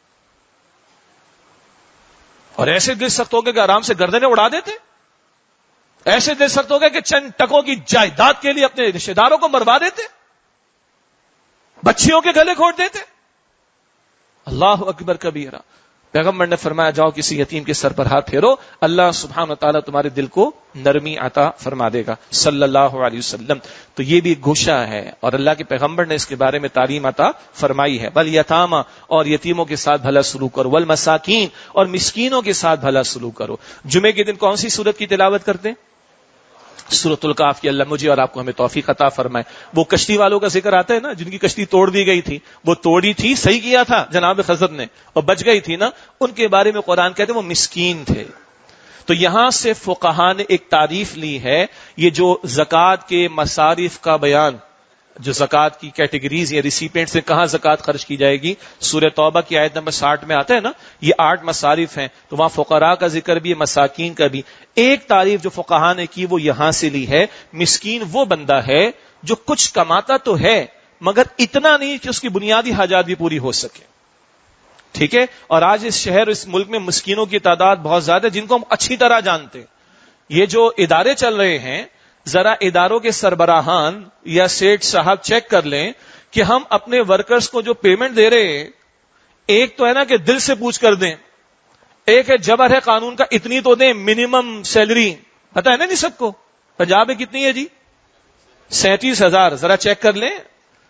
اور ایسے دل سخت ہو گئے کہ آرام سے گردنیں اڑا دیتے، ایسے دل سخت ہو گئے کہ چند ٹکوں کی جائیداد کے لیے اپنے رشتے داروں کو مروا دیتے، بچیوں کے گلے کھوٹ دیتے. اللہ اکبر کبیرہ. پیغمبر نے فرمایا جاؤ کسی یتیم کے سر پر ہاتھ پھیرو, اللہ سبحانہ وتعالی تمہارے دل کو نرمی عطا فرما دے گا صلی اللہ علیہ وسلم. تو یہ بھی گوشہ ہے اور اللہ کے پیغمبر نے اس کے بارے میں تعلیم عطا فرمائی ہے. والیتاما, اور یتیموں کے ساتھ بھلا سلوک کرو. والمساکین, اور مسکینوں کے ساتھ بھلا سلوک کرو. جمعے کے دن کون سی سورت کی تلاوت کرتے ہیں؟ سورۃ الکاف کی. اللہ مجھے اور آپ کو ہمیں توفیق عطا فرمائے. وہ کشتی والوں کا ذکر آتا ہے نا, جن کی کشتی توڑ دی گئی تھی, وہ توڑی تھی, صحیح کیا تھا جناب خضر نے, اور بچ گئی تھی نا, ان کے بارے میں قرآن کہتے ہیں وہ مسکین تھے. تو یہاں سے فقہا نے ایک تعریف لی ہے, یہ جو زکوٰۃ کے مصارف کا بیان, جو زکوٰۃ کی کیٹیگریز یا ریسیپینٹ سے کہاں زکوٰۃ خرچ کی جائے گی, سورہ توبہ کی آیت نمبر ساٹھ میں آتا ہے نا, یہ آٹھ مصارف ہیں, تو وہاں فقراء کا ذکر بھی ہے, مساکین کا بھی. ایک تعریف جو فقہا نے کی وہ یہاں سے لی ہے, مسکین وہ بندہ ہے جو کچھ کماتا تو ہے مگر اتنا نہیں کہ اس کی بنیادی حاجات بھی پوری ہو سکے. ٹھیک ہے, اور آج اس شہر اس ملک میں مسکینوں کی تعداد بہت زیادہ ہے, جن کو ہم اچھی طرح جانتے ہیں. یہ جو ادارے چل رہے ہیں, ذرا اداروں کے سربراہان یا سیٹ صاحب چیک کر لیں کہ ہم اپنے ورکرز کو جو پیمنٹ دے رہے ہیں, ایک تو ہے نا کہ دل سے پوچھ کر دیں, ایک ہے جبر ہے قانون کا, اتنی تو دیں منیمم سیلری, پتا ہے نا نہیں سب کو. پنجاب میں کتنی ہے جی؟ سینتیس ہزار. ذرا چیک کر لیں,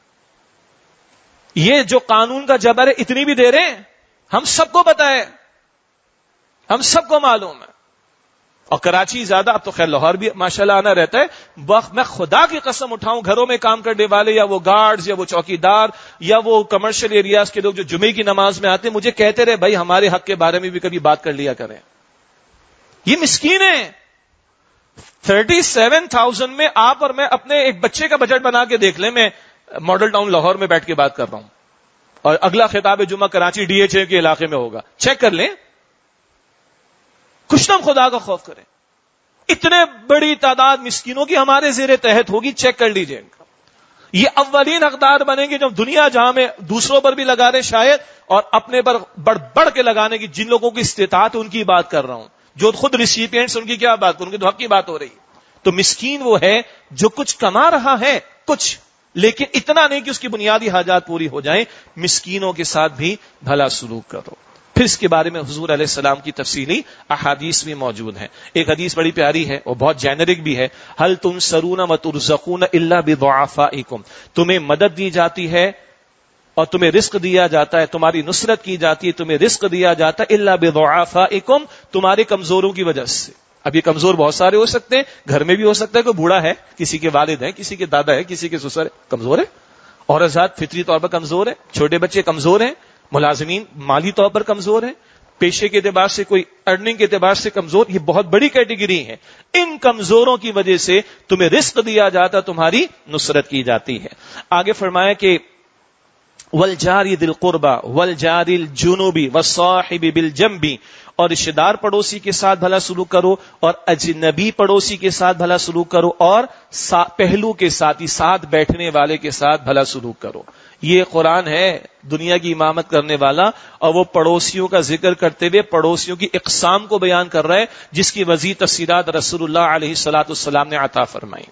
یہ جو قانون کا جبر ہے اتنی بھی دے رہے ہیں, ہم سب کو پتا ہے, ہم سب کو معلوم ہے. اور کراچی زیادہ, اب تو خیر لاہور بھی ماشاءاللہ آنا رہتا ہے. میں خدا کی قسم اٹھاؤں, گھروں میں کام کرنے والے یا وہ گارڈز یا وہ چوکیدار یا وہ کمرشل ایریاز کے لوگ جو جمعے کی نماز میں آتے ہیں, مجھے کہتے رہے بھائی ہمارے حق کے بارے میں بھی کبھی بات کر لیا کریں. یہ مسکین ہیں. تھرٹی سیون تھاؤزینڈ میں آپ اور میں اپنے ایک بچے کا بجٹ بنا کے دیکھ لیں. میں ماڈل ٹاؤن لاہور میں بیٹھ کے بات کر رہا ہوں, اور اگلا خطاب جمعہ کراچی ڈی ایچ اے کے علاقے میں ہوگا. چیک کر لیں, کچھ نہ خدا کا خوف کریں. اتنے بڑی تعداد مسکینوں کی ہمارے زیر تحت ہوگی, چیک کر لیجئے ان کا. یہ اولین حقدار بنیں گے جب دنیا جہاں میں دوسروں پر بھی لگا رہے شاید, اور اپنے پر بڑھ بڑھ کے لگانے کی. جن لوگوں کی استطاعت ان کی بات کر رہا ہوں, جو خود ریسیپینٹس ان کی کیا بات کروں, ان کی تو حق کی بات ہو رہی. تو مسکین وہ ہے جو کچھ کما رہا ہے کچھ, لیکن اتنا نہیں کہ اس کی بنیادی حاجات پوری ہو جائیں. مسکینوں کے ساتھ بھی بھلا سلوک کرو. پھر اس کے بارے میں حضور علیہ السلام کی تفصیلی احادیث بھی موجود ہیں. ایک حدیث بڑی پیاری ہے, وہ بہت جینرک بھی ہے. هل تنصرون وترزقون الا بضعفائکم, تمہیں مدد دی جاتی ہے اور تمہیں رزق دیا جاتا ہے, تمہاری نصرت کی جاتی ہے, تمہیں رزق دیا جاتا ہے الا بضعفائکم, تمہارے کمزوروں کی وجہ سے. اب یہ کمزور بہت سارے ہو سکتے ہیں, گھر میں بھی ہو سکتا ہے کوئی بوڑھا ہے, کسی کے والد ہیں, کسی کے دادا ہے, کسی کے سسر ہے, کمزور ہے. عورت ذات فطری طور پر کمزور ہے, چھوٹے بچے کمزور ہیں, ملازمین مالی طور پر کمزور ہیں, پیشے کے اعتبار سے کوئی ارننگ کے اعتبار سے کمزور. یہ بہت بڑی کیٹیگری ہے. ان کمزوروں کی وجہ سے تمہیں رزق دیا جاتا, تمہاری نصرت کی جاتی ہے. آگے فرمایا کہ والجاری ذی القربى والجاری الجنوبی والصاحب بالجنب, اور رشتہ دار پڑوسی کے ساتھ بھلا سلوک کرو, اور اجنبی پڑوسی کے ساتھ بھلا سلوک کرو, اور پہلو کے ساتھ, ساتھ بیٹھنے والے کے ساتھ بھلا سلوک کرو. یہ قرآن ہے دنیا کی امامت کرنے والا, اور وہ پڑوسیوں کا ذکر کرتے ہوئے پڑوسیوں کی اقسام کو بیان کر رہا ہے, جس کی وسیع تفصیلات رسول اللہ علیہ الصلوۃ والسلام نے عطا فرمائی.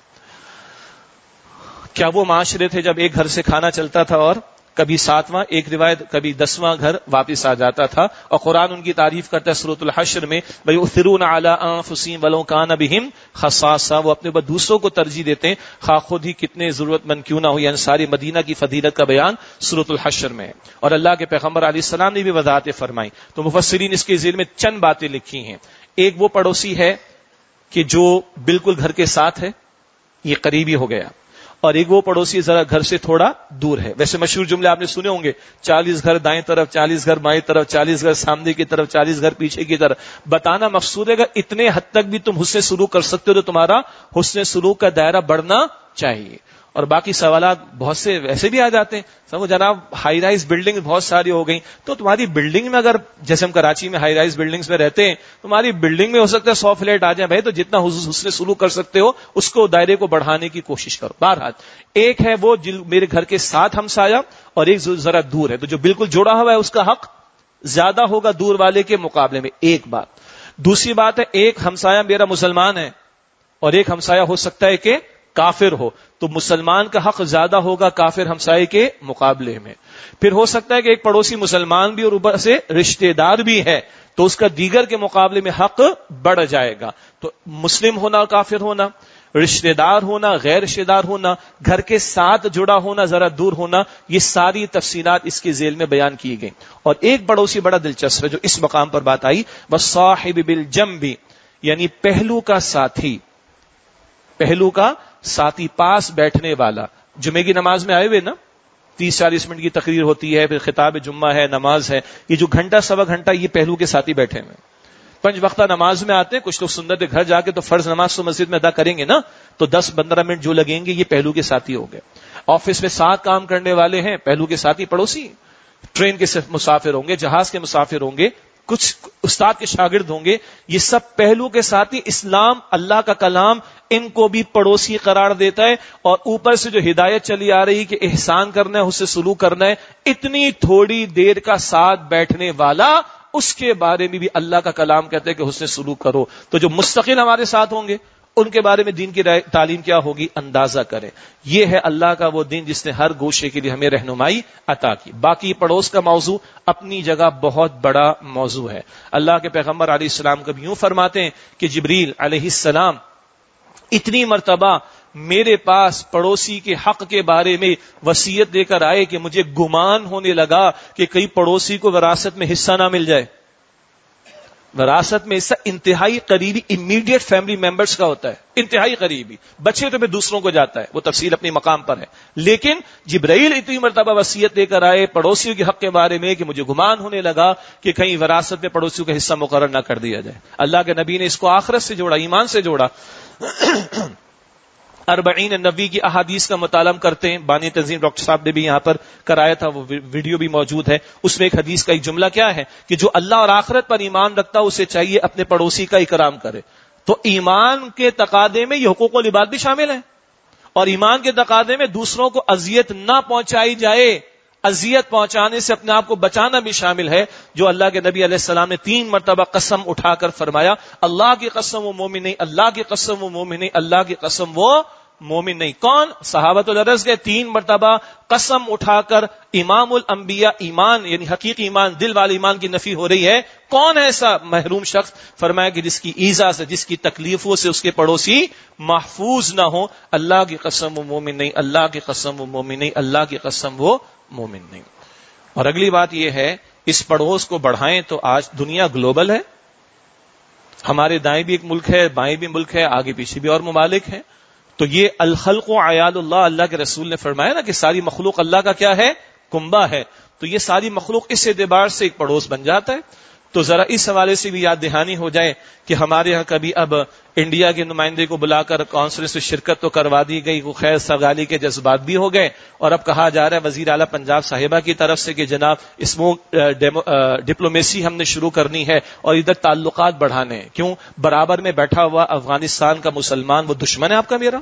کیا وہ معاشرے تھے جب ایک گھر سے کھانا چلتا تھا اور کبھی ساتواں, ایک روایت کبھی دسواں گھر واپس آ جاتا تھا, اور قرآن ان کی تعریف کرتا ہے سورۃ الحشر میں, وَيُؤْثِرُونَ عَلَىٰ أَنفُسِهِمْ وَلَوْ كَانَ بِهِمْ خَصَاصَةٌ, وہ اپنے اوپر دوسروں کو ترجیح دیتے ہیں خواہ خود ہی کتنے ضرورت مند کیوں نہ ہو. یعنی ساری مدینہ کی فضیلت کا بیان سورۃ الحشر میں ہے, اور اللہ کے پیغمبر علیہ السلام نے بھی وضاحتیں فرمائی. تو مفسرین اس کے ذیل میں چند باتیں لکھی ہیں. ایک وہ پڑوسی ہے کہ جو بالکل گھر کے ساتھ ہے, یہ قریبی ہو گیا, اور ایک وہ پڑوسی ذرا گھر سے تھوڑا دور ہے. ویسے مشہور جملے آپ نے سنے ہوں گے, چالیس گھر دائیں طرف, چالیس گھر بائیں طرف, چالیس گھر سامنے کی طرف, چالیس گھر پیچھے کی طرف. بتانا مقصود ہے کہ اتنے حد تک بھی تم حسن سلوک کر سکتے ہو تو تمہارا حسن سلوک کا دائرہ بڑھنا چاہیے. اور باقی سوالات بہت سے ویسے بھی آ جاتے ہیں, سمجھو جناب ہائی رائز بلڈنگ بہت ساری ہو گئی, تو تمہاری بلڈنگ میں اگر جیسے ہم کراچی میں ہائی رائز بلڈنگز میں رہتے ہیں, تمہاری بلڈنگ میں ہو سکتا ہے سو فلیٹ آ جائیں بھائی, تو جتنا حسن سلوک کر سکتے ہو اس کو دائرے کو بڑھانے کی کوشش کرو. بہرحال ایک ہے وہ میرے گھر کے ساتھ ہمسایہ, اور ایک ذرا دور ہے, تو جو بالکل جوڑا ہوا ہے اس کا حق زیادہ ہوگا دور والے کے مقابلے میں. ایک بات. دوسری بات ہے ایک ہمسایہ میرا مسلمان ہے اور ایک ہمسایہ ہو سکتا ہے کہ کافر ہو, تو مسلمان کا حق زیادہ ہوگا کافر ہمسائے کے مقابلے میں. پھر ہو سکتا ہے کہ ایک پڑوسی مسلمان بھی اور اوپر سے رشتہ دار بھی ہے، تو اس کا دیگر کے مقابلے میں حق بڑھ جائے گا. تو مسلم ہونا اور کافر ہونا، رشتہ دار ہونا، غیر رشتہ دار ہونا، گھر کے ساتھ جڑا ہونا، ذرا دور ہونا، یہ ساری تفصیلات اس کے ذیل میں بیان کی گئی. اور ایک پڑوسی بڑا دلچسپ ہے جو اس مقام پر بات آئی، وَالصَّاحِبِ بِالْجَنْبِ، یعنی پہلو کا ساتھی، پہلو کا ساتھی، پاس بیٹھنے والا. جمعے کی نماز میں آئے ہوئے نا، تیس چالیس منٹ کی تقریر ہوتی ہے، پھر خطاب جمعہ ہے، نماز ہے، یہ جو گھنٹہ سوا گھنٹہ یہ پہلو کے ساتھی بیٹھے ہوئے. پنج وقتہ نماز میں آتے ہیں کچھ لوگ، سنت گھر جا کے تو فرض نماز تو مسجد میں ادا کریں گے نا، تو دس پندرہ منٹ جو لگیں گے یہ پہلو کے ساتھی ہو گئے. آفس میں ساتھ کام کرنے والے ہیں، پہلو کے ساتھی پڑوسی. ٹرین کے مسافر ہوں گے، جہاز کے مسافر ہوں گے، کچھ استاد کے شاگرد ہوں گے، یہ سب پہلو کے ساتھی. اسلام، اللہ کا کلام ان کو بھی پڑوسی قرار دیتا ہے. اور اوپر سے جو ہدایت چلی آ رہی کہ احسان کرنا ہے، اس سے سلوک کرنا ہے، اتنی تھوڑی دیر کا ساتھ بیٹھنے والا، اس کے بارے میں بھی اللہ کا کلام کہتا ہے کہ حسن سلوک کرو. تو جو مستقل ہمارے ساتھ ہوں گے ان کے بارے میں دین کی تعلیم کیا ہوگی، اندازہ کریں. یہ ہے اللہ کا وہ دین جس نے ہر گوشے کے لیے ہمیں رہنمائی عطا کی. باقی پڑوس کا موضوع اپنی جگہ بہت بڑا موضوع ہے. اللہ کے پیغمبر علیہ السلام کبھی یوں فرماتے ہیں کہ جبریل علیہ السلام اتنی مرتبہ میرے پاس پڑوسی کے حق کے بارے میں وصیت دے کر آئے کہ مجھے گمان ہونے لگا کہ کئی پڑوسی کو وراثت میں حصہ نہ مل جائے. وراثت میں حصہ انتہائی قریبی امیڈیٹ فیملی ممبرز کا ہوتا ہے، انتہائی قریبی. بچے تو پھر دوسروں کو جاتا ہے، وہ تفصیل اپنی مقام پر ہے. لیکن جبرائیل اتنی مرتبہ وصیت دے کر آئے پڑوسیوں کے حق کے بارے میں کہ مجھے گمان ہونے لگا کہ کہیں وراثت میں پڑوسیوں کا حصہ مقرر نہ کر دیا جائے. اللہ کے نبی نے اس کو آخرت سے جوڑا، ایمان سے جوڑا. اربعین نبی کی احادیث کا مطالعہ کرتے ہیں، بانی تنظیم ڈاکٹر صاحب نے بھی یہاں پر کرایا تھا، وہ ویڈیو بھی موجود ہے. اس میں ایک حدیث کا ایک جملہ کیا ہے کہ جو اللہ اور آخرت پر ایمان رکھتا اسے چاہیے اپنے پڑوسی کا اکرام کرے. تو ایمان کے تقاضے میں یہ حقوق و لباس بھی شامل ہیں، اور ایمان کے تقاضے میں دوسروں کو اذیت نہ پہنچائی جائے، اذیت پہنچانے سے اپنے آپ کو بچانا بھی شامل ہے. جو اللہ کے نبی علیہ السلام نے تین مرتبہ قسم اٹھا کر فرمایا، اللہ کی قسم وہ مومن نہیں، اللہ کی قسم وہ مومن نہیں، اللہ کی قسم وہ مومن نہیں. کون؟ صحابۃ العرض کے. تین مرتبہ قسم اٹھا کر امام الانبیاء، ایمان یعنی حقیقی ایمان، دل والے ایمان کی نفی ہو رہی ہے. کون ہے ایسا محروم شخص؟ فرمایا کہ جس کی ایذا سے، جس کی تکلیفوں سے اس کے پڑوسی محفوظ نہ ہو. اللہ کی قسم وہ مومن نہیں، اللہ کی قسم وہ مومن نہیں، اللہ کی قسم وہ مومن نہیں. اور اگلی بات یہ ہے، اس پڑوس کو بڑھائیں. تو آج دنیا گلوبل ہے، ہمارے دائیں بھی ایک ملک ہے، بائیں بھی ملک ہے، آگے پیچھے بھی اور ممالک ہیں. تو یہ الخلق و عیال اللہ، اللہ کے رسول نے فرمایا نا کہ ساری مخلوق اللہ کا کیا ہے، کنبہ ہے. تو یہ ساری مخلوق اس اعتبار سے ایک پڑوس بن جاتا ہے. تو ذرا اس حوالے سے بھی یاد دہانی ہو جائے کہ ہمارے ہاں کبھی اب انڈیا کے نمائندے کو بلا کر کانفرنس میں شرکت تو کروا دی گئی، وہ خیر سگالی کے جذبات بھی ہو گئے، اور اب کہا جا رہا ہے وزیر اعلیٰ پنجاب صاحبہ کی طرف سے کہ جناب اسموک ڈپلومیسی ہم نے شروع کرنی ہے اور ادھر تعلقات بڑھانے ہیں. کیوں؟ برابر میں بیٹھا ہوا افغانستان کا مسلمان وہ دشمن ہے آپ کا میرا؟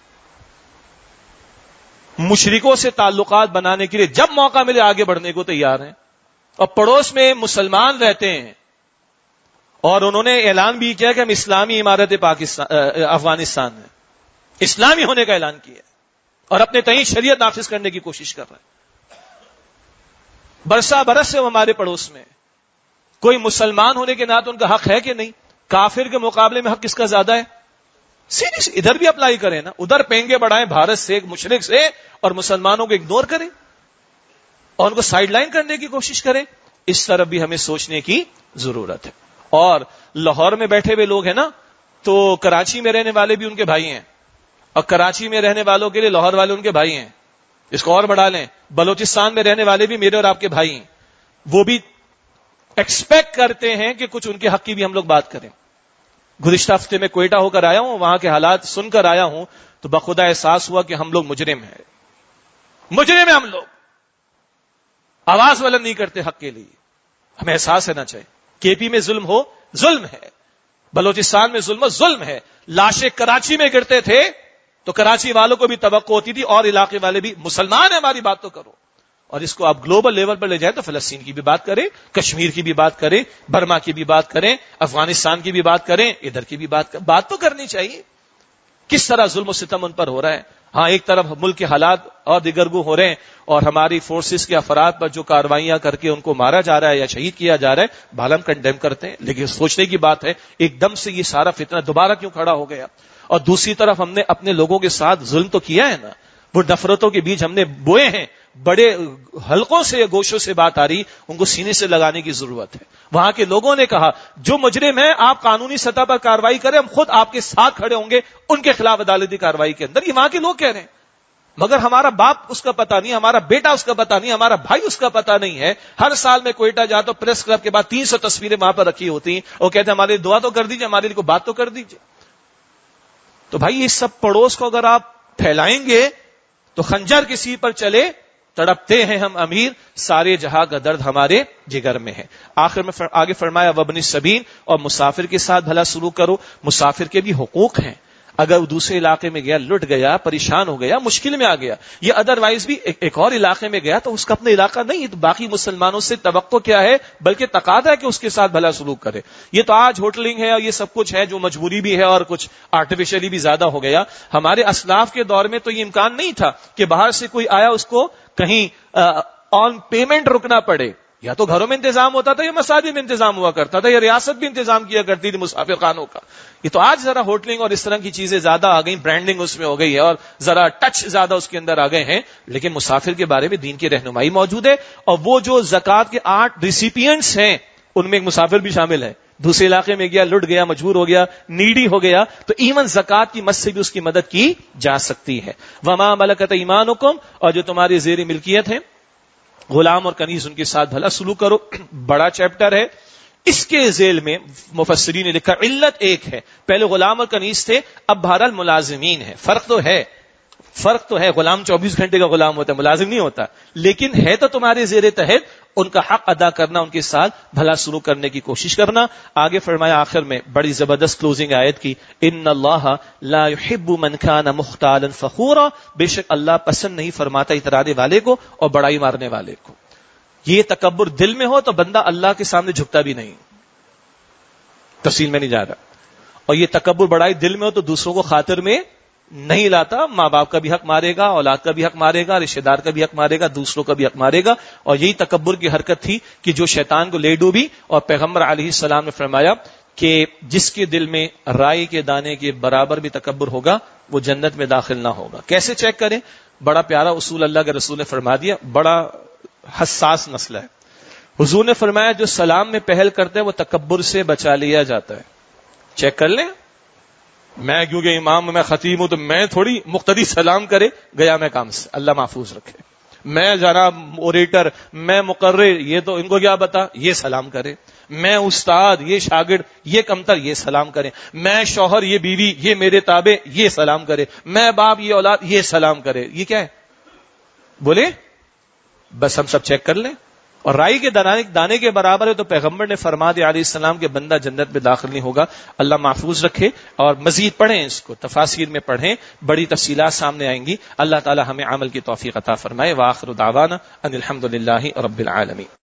مشرکوں سے تعلقات بنانے کے لیے جب موقع ملے آگے بڑھنے کو تیار ہیں. اور پڑوس میں مسلمان رہتے ہیں، اور انہوں نے اعلان بھی کیا کہ ہم اسلامی عمارت پاکستان افغانستان میں اسلامی ہونے کا اعلان کیا، اور اپنے تئیں شریعت نافذ کرنے کی کوشش کر رہے ہیں. برسا برس سے وہ ہمارے پڑوس میں. کوئی مسلمان ہونے کے ناطے ان کا حق ہے کہ نہیں؟ کافر کے مقابلے میں حق کس کا زیادہ ہے؟ سیریس ادھر بھی اپلائی کریں نا، ادھر پینگے بڑھائیں بھارت سے، ایک مشرک سے، اور مسلمانوں کو اگنور کریں اور ان کو سائیڈ لائن کرنے کی کوشش کریں. اس طرف بھی ہمیں سوچنے کی ضرورت ہے. اور لاہور میں بیٹھے ہوئے لوگ ہیں نا، تو کراچی میں رہنے والے بھی ان کے بھائی ہیں، اور کراچی میں رہنے والوں کے لیے لاہور والے ان کے بھائی ہیں. اس کو اور بڑھا لیں، بلوچستان میں رہنے والے بھی میرے اور آپ کے بھائی ہیں. وہ بھی ایکسپیکٹ کرتے ہیں کہ کچھ ان کے حق کی بھی ہم لوگ بات کریں. گزشتہ ہفتے میں کوئٹہ ہو کر آیا ہوں، وہاں کے حالات سن کر آیا ہوں، تو بخدا احساس ہوا کہ ہم لوگ مجرم ہیں، مجرم ہیں ہم لوگ. آواز بلند نہیں کرتے حق کے لیے. ہمیں احساس ہے نہ چاہیے. کے پی میں ظلم ہو، ظلم ہے. بلوچستان میں ظلم ہو، ظلم ہے. لاشیں کراچی میں گرتے تھے تو کراچی والوں کو بھی توقع ہوتی تھی، اور علاقے والے بھی مسلمان ہیں ہماری بات تو کرو. اور اس کو آپ گلوبل لیول پر لے جائیں تو فلسطین کی بھی بات کریں، کشمیر کی بھی بات کریں، برما کی بھی بات کریں، افغانستان کی بھی بات کریں، ادھر کی بھی بات کریں. بات تو کرنی چاہیے. کس طرح ظلم و ستم ان پر ہو رہا ہے. ہاں ایک طرف ملک کے حالات اور دیگرگو ہو رہے ہیں اور ہماری فورسز کے افراد پر جو کارروائیاں کر کے ان کو مارا جا رہا ہے یا شہید کیا جا رہا ہے، بھلا ہم کنڈیم کرتے ہیں، لیکن سوچنے کی بات ہے ایک دم سے یہ سارا فتنہ دوبارہ کیوں کھڑا ہو گیا. اور دوسری طرف ہم نے اپنے لوگوں کے ساتھ ظلم تو کیا ہے نا، وہ نفرتوں کے بیچ ہم نے بوئے ہیں، بڑے حلقوں سے گوشوں سے بات آ رہی، ان کو سینے سے لگانے کی ضرورت ہے. وہاں کے لوگوں نے کہا جو مجرم ہیں آپ قانونی سطح پر کارروائی کریں، ہم خود آپ کے ساتھ کھڑے ہوں گے ان کے خلاف عدالتی کارروائی کے اندر. یہ وہاں کے لوگ کہہ رہے ہیں، مگر ہمارا باپ اس کا پتہ نہیں، ہمارا بیٹا اس کا پتہ نہیں، ہمارا بھائی اس کا پتہ نہیں ہے. ہر سال میں کوئٹہ جاتا ہوں، پریس کلب کے بعد تین سو تصویریں وہاں پر رکھی ہوتی ہیں اور کہتے ہیں ہمارے لیے دعا تو کر دیجیے، ہمارے لیے کوئی بات تو کر دیجیے. تو بھائی اس سب پڑوس کو اگر آپ پھیلائیں گے تو خنجر کسی پر چلے تڑپتے ہیں ہم امیر، سارے جہاں کا درد ہمارے جگر میں ہے. آخر میں آگے فرمایا وابن السبیل، اور مسافر کے ساتھ بھلا سلوک کرو. مسافر کے بھی حقوق ہیں، اگر وہ دوسرے علاقے میں گیا، لٹ گیا، پریشان ہو گیا، مشکل میں آ گیا، یا ادروائز بھی ایک, ایک اور علاقے میں گیا تو اس کا اپنا علاقہ نہیں، تو باقی مسلمانوں سے توقع کیا ہے، بلکہ تقاضا ہے کہ اس کے ساتھ بھلا سلوک کرے. یہ تو آج ہوٹلنگ ہے اور یہ سب کچھ ہے جو مجبوری بھی ہے اور کچھ آرٹیفیشلی بھی زیادہ ہو گیا. ہمارے اسلاف کے دور میں تو یہ امکان نہیں تھا کہ باہر سے کوئی آیا اس کو کہیں آن پیمنٹ رکنا پڑے. یا تو گھروں میں انتظام ہوتا تھا یا مساجد میں انتظام ہوا کرتا تھا یا ریاست بھی انتظام کیا کرتی تھی مسافر خانوں کا. یہ تو آج ذرا ہوٹلنگ اور اس طرح کی چیزیں زیادہ آ گئی، برانڈنگ اس میں ہو گئی ہے اور ذرا ٹچ زیادہ اس کے اندر آ گئے ہیں، لیکن مسافر کے بارے میں دین کی رہنمائی موجود ہے. اور وہ جو زکوٰۃ کے آٹھ ریسیپینٹس ہیں ان میں ایک مسافر بھی شامل ہے. دوسرے علاقے میں گیا، لٹ گیا، مجبور ہو گیا، نیڈی ہو گیا، تو ایون زکوٰۃ کی مد سے بھی اس کی مدد کی جا سکتی ہے. وما ملکت ایمانکم، اور جو تمہاری زیر ملکیت ہے، غلام اور کنیز ان کے ساتھ بھلا سلوک کرو. بڑا چیپٹر ہے، اس کے ذیل میں مفسرین نے لکھا علت ایک ہے. پہلے غلام اور کنیز تھے، اب بہرحال ملازمین ہے. فرق تو ہے فرق تو ہے غلام چوبیس گھنٹے کا غلام ہوتا ہے، ملازم نہیں ہوتا، لیکن ہے تو تمہارے زیر تحت. ان کا حق ادا کرنا، ان کے ساتھ بھلا سلوک کرنے کی کوشش کرنا. آگے فرمایا آخر میں بڑی زبردست کلوزنگ آیت کی، ان اللہ لا يحب من كان مختالا فخورا، بے شک اللہ پسند نہیں فرماتا اترانے والے کو اور بڑائی مارنے والے کو. یہ تکبر دل میں ہو تو بندہ اللہ کے سامنے جھکتا بھی نہیں، تفصیل میں نہیں جا رہا. اور یہ تکبر بڑائی دل میں ہو تو دوسروں کو خاطر میں نہیں لاتا، ماں باپ کا بھی حق مارے گا، اولاد کا بھی حق مارے گا، رشتہ دار کا بھی حق مارے گا، دوسروں کا بھی حق مارے گا. اور یہی تکبر کی حرکت تھی کہ جو شیطان کو لے ڈوبی. اور پیغمبر علیہ السلام نے فرمایا کہ جس کے دل میں رائی کے دانے کے برابر بھی تکبر ہوگا وہ جنت میں داخل نہ ہوگا. کیسے چیک کریں؟ بڑا پیارا اصول اللہ کے رسول نے فرما دیا، بڑا حساس مسئلہ ہے. حضور نے فرمایا جو سلام میں پہل کرتے ہیں وہ تکبر سے بچا لیا جاتا ہے. چیک کر لیں، میں کیونکہ امام میں خطیب ہوں تو میں تھوڑی مقتدی سلام کرے گیا میں کام سے، اللہ محفوظ رکھے. میں ذرا اوریٹر، میں مقرر، یہ تو ان کو کیا بتا، یہ سلام کرے. میں استاد، یہ شاگرد، یہ کمتر، یہ سلام کرے. میں شوہر، یہ بیوی، یہ میرے تابع، یہ سلام کرے. میں باپ، یہ اولاد، یہ سلام کرے. یہ کیا ہے بولے؟ بس ہم سب چیک کر لیں. اور رائی کے دانے کے برابر ہے تو پیغمبر نے فرما دیا علیہ السلام کے بندہ جنت میں داخل نہیں ہوگا. اللہ محفوظ رکھے. اور مزید پڑھیں اس کو، تفاسیر میں پڑھیں، بڑی تفصیلات سامنے آئیں گی. اللہ تعالی ہمیں عمل کی توفیق عطا فرمائے. وآخر دعوانا ان الحمد للہ رب العالمین.